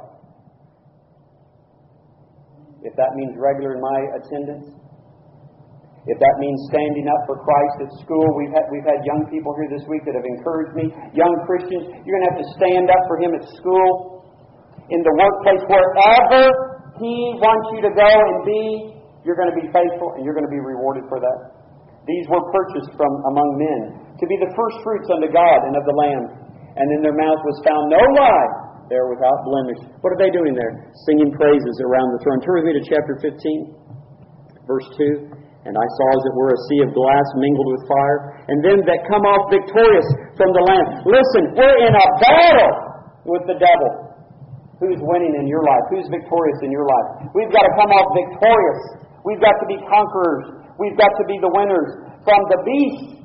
If that means regular in my attendance, if that means standing up for Christ at school, we've had young people here this week that have encouraged me. Young Christians, you're going to have to stand up for Him at school, in the workplace, wherever He wants you to go and be. You're going to be faithful and you're going to be rewarded for that. These were purchased from among men to be the first fruits unto God and of the Lamb. And in their mouth was found no lie. They are without blemish. What are they doing there? Singing praises around the throne. Turn with me to chapter 15, verse 2. And I saw as it were a sea of glass mingled with fire, and them that come off victorious from the Lamb. Listen, we're in a battle with the devil. Who's winning in your life? Who's victorious in your life? We've got to come off victorious. We've got to be conquerors. We've got to be the winners from the beast.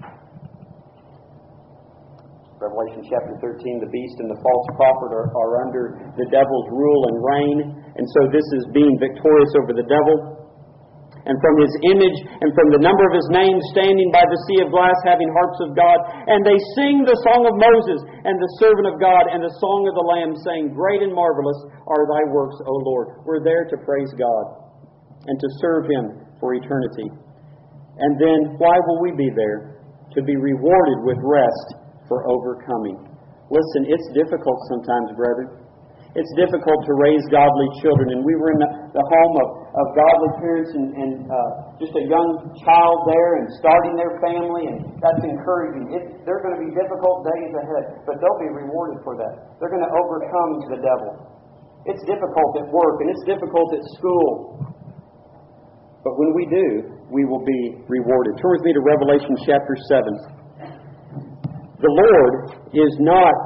Revelation chapter 13, the beast and the false prophet are under the devil's rule and reign. And so this is being victorious over the devil. And from his image and from the number of his name, standing by the sea of glass, having harps of God. And they sing the song of Moses and the servant of God and the song of the Lamb, saying, Great and marvelous are thy works, O Lord. We're there to praise God and to serve Him for eternity. And then, why will we be there? To be rewarded with rest for overcoming. Listen, it's difficult sometimes, brethren. It's difficult to raise godly children. And we were in the home of godly parents and just a young child there and starting their family, and that's encouraging. There are going to be difficult days ahead, but they'll be rewarded for that. They're going to overcome the devil. It's difficult at work and it's difficult at school. But when we do, we will be rewarded. Turn with me to Revelation chapter 7. The Lord is not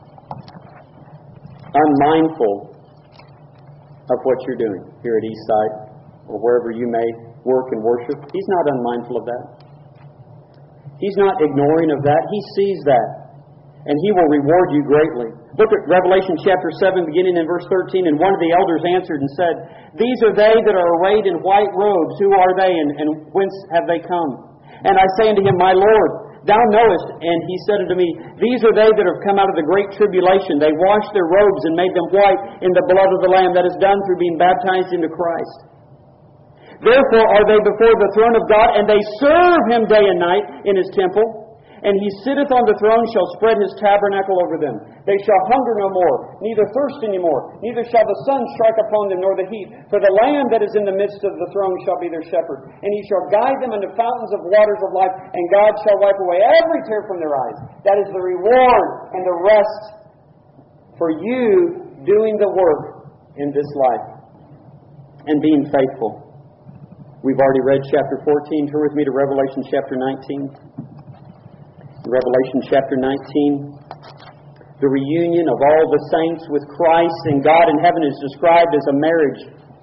unmindful of what you're doing here at Eastside or wherever you may work and worship. He's not unmindful of that. He's not ignoring of that. He sees that. And He will reward you greatly. Look at Revelation chapter 7, beginning in verse 13. And one of the elders answered and said, These are they that are arrayed in white robes. Who are they, and whence have they come? And I say unto him, My Lord, Thou knowest. And he said unto me, These are they that have come out of the great tribulation. They washed their robes and made them white in the blood of the Lamb. That is done through being baptized into Christ. Therefore are they before the throne of God, and they serve Him day and night in His temple. And He sitteth on the throne, shall spread His tabernacle over them. They shall hunger no more, neither thirst any more, neither shall the sun strike upon them, nor the heat. For the Lamb that is in the midst of the throne shall be their shepherd. And He shall guide them unto fountains of waters of life, and God shall wipe away every tear from their eyes. That is the reward and the rest for you doing the work in this life and being faithful. We've already read chapter 14. Turn with me to Revelation chapter 19. Revelation chapter 19. The reunion of all the saints with Christ and God in heaven is described as a marriage.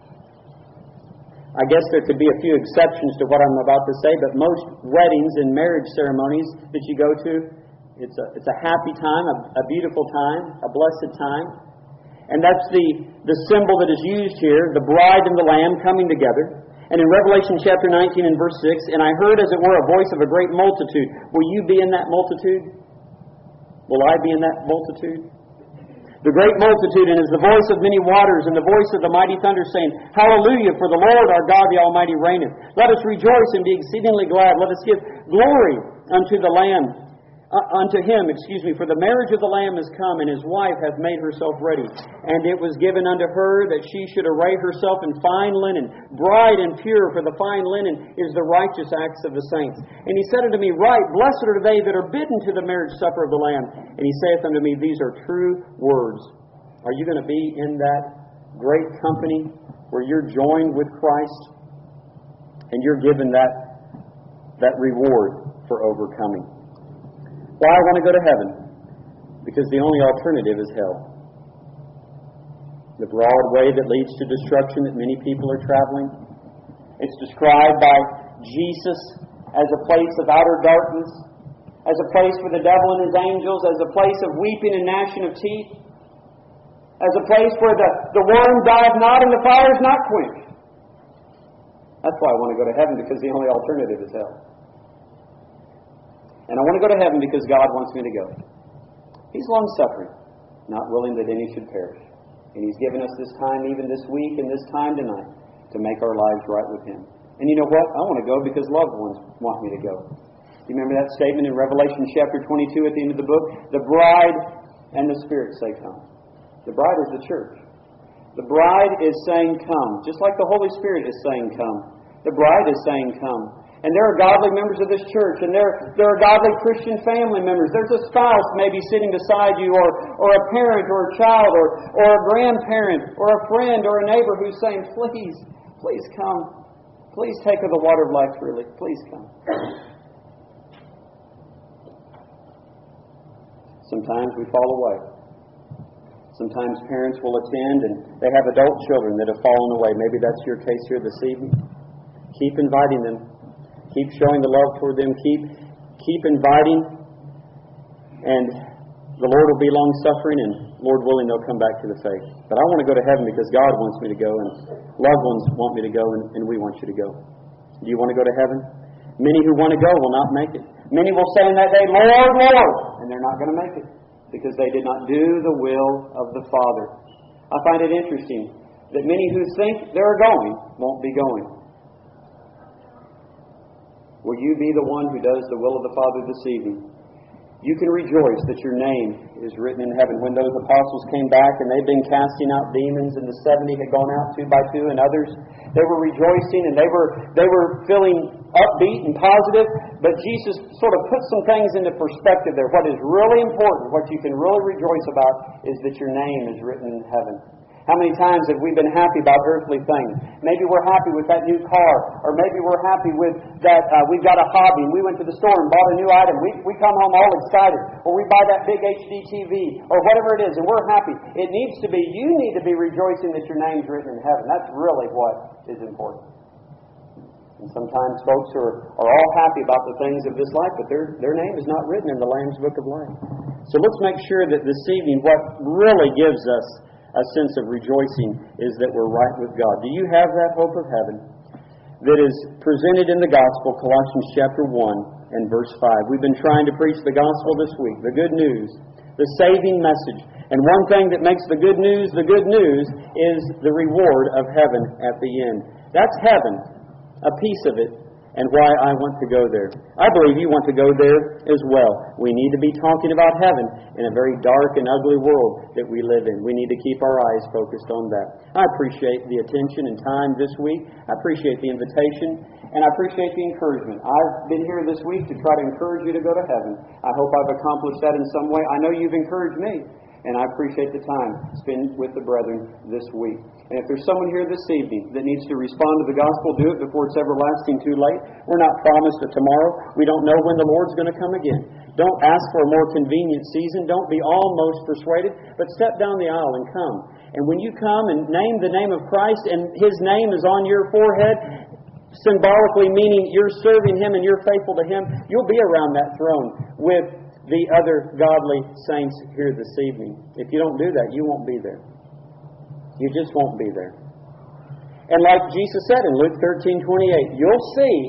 I guess there could be a few exceptions to what I'm about to say, but most weddings and marriage ceremonies that you go to, it's a happy time, a beautiful time, a blessed time. And that's the symbol that is used here, the bride and the lamb coming together. And in Revelation chapter 19 and verse 6, And I heard as it were a voice of a great multitude. Will you be in that multitude? Will I be in that multitude? The great multitude, and is the voice of many waters, and the voice of the mighty thunder, saying, Hallelujah, for the Lord our God the Almighty reigneth. Let us rejoice and be exceedingly glad. Let us give glory unto the Lamb. for the marriage of the Lamb is come, and his wife hath made herself ready. And it was given unto her that she should array herself in fine linen, bright and pure, for the fine linen is the righteous acts of the saints. And he said unto me, Right, blessed are they that are bidden to the marriage supper of the Lamb. And he saith unto me, These are true words. Are you going to be in that great company where you're joined with Christ and you're given that reward for overcoming? Why I want to go to heaven? Because the only alternative is hell. The broad way that leads to destruction that many people are traveling. It's described by Jesus as a place of outer darkness, as a place for the devil and his angels, as a place of weeping and gnashing of teeth, as a place where the worm dieth not and the fire is not quenched. That's why I want to go to heaven, because the only alternative is hell. And I want to go to heaven because God wants me to go. He's long-suffering, not willing that any should perish. And He's given us this time, even this week and this time tonight, to make our lives right with Him. And you know what? I want to go because loved ones want me to go. You remember that statement in Revelation chapter 22 at the end of the book? The bride and the Spirit say, Come. The bride is the church. The bride is saying, Come. Just like the Holy Spirit is saying, Come. The bride is saying, Come. And there are godly members of this church, and there are godly Christian family members. There's a spouse maybe sitting beside you, or a parent, or a child, or a grandparent, or a friend, or a neighbor who's saying, Please come. Please take of the water of life freely. Please come. Sometimes we fall away. Sometimes parents will attend and they have adult children that have fallen away. Maybe that's your case here this evening. Keep inviting them. Keep showing the love toward them. Keep inviting. And the Lord will be long-suffering, and Lord willing, they'll come back to the faith. But I want to go to heaven because God wants me to go, and loved ones want me to go, and we want you to go. Do you want to go to heaven? Many who want to go will not make it. Many will say in that day, Lord, Lord, and they're not going to make it because they did not do the will of the Father. I find it interesting that many who think they're going won't be going. Will you be the one who does the will of the Father this evening? You can rejoice that your name is written in heaven. When those apostles came back and they'd been casting out demons, and the 70 had gone out 2 by 2, and others, they were rejoicing and they were feeling upbeat and positive. But Jesus sort of put some things into perspective there. What is really important, what you can really rejoice about, is that your name is written in heaven. How many times have we been happy about earthly things? Maybe we're happy with that new car, or maybe we're happy with that we've got a hobby, and we went to the store and bought a new item. We come home all excited, or we buy that big HD TV, or whatever it is, and we're happy. It needs to be, you need to be rejoicing that your name's written in heaven. That's really what is important. And sometimes folks are all happy about the things of this life, but their name is not written in the Lamb's Book of Life. So let's make sure that this evening, what really gives us a sense of rejoicing is that we're right with God. Do you have that hope of heaven that is presented in the gospel, Colossians chapter 1 and verse 5? We've been trying to preach the gospel this week, the good news, the saving message. And one thing that makes the good news is the reward of heaven at the end. That's heaven, a piece of it, and why I want to go there. I believe you want to go there as well. We need to be talking about heaven in a very dark and ugly world that we live in. We need to keep our eyes focused on that. I appreciate the attention and time this week. I appreciate the invitation, and I appreciate the encouragement. I've been here this week to try to encourage you to go to heaven. I hope I've accomplished that in some way. I know you've encouraged me, and I appreciate the time spent with the brethren this week. And if there's someone here this evening that needs to respond to the gospel, do it before it's everlasting too late. We're not promised a tomorrow. We don't know when the Lord's going to come again. Don't ask for a more convenient season. Don't be almost persuaded, but step down the aisle and come. And when you come and name the name of Christ and His name is on your forehead, symbolically meaning you're serving Him and you're faithful to Him, you'll be around that throne with the other godly saints here this evening. If you don't do that, you won't be there. You just won't be there. And like Jesus said in Luke 13:28, you'll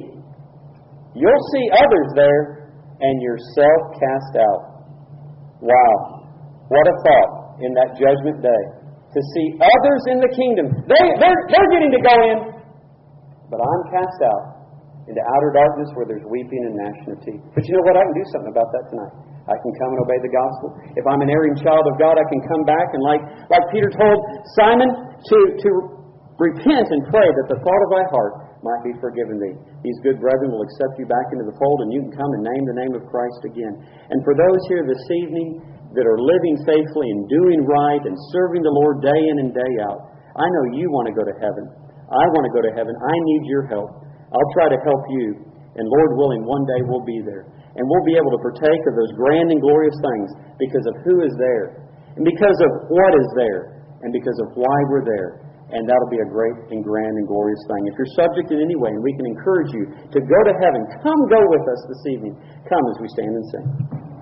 see others there and yourself cast out. Wow. What a thought in that judgment day. To see others in the kingdom. They're getting to go in, but I'm cast out into outer darkness where there's weeping and gnashing of teeth. But you know what? I can do something about that tonight. I can come and obey the gospel. If I'm an erring child of God, I can come back and like Peter told Simon, to repent and pray that the thought of thy heart might be forgiven thee. These good brethren will accept you back into the fold, and you can come and name the name of Christ again. And for those here this evening that are living faithfully and doing right and serving the Lord day in and day out, I know you want to go to heaven. I want to go to heaven. I need your help. I'll try to help you. And Lord willing, one day we'll be there. And we'll be able to partake of those grand and glorious things because of who is there, and because of what is there, and because of why we're there. And that'll be a great and grand and glorious thing. If you're subject in any way, and we can encourage you to go to heaven, come go with us this evening. Come as we stand and sing.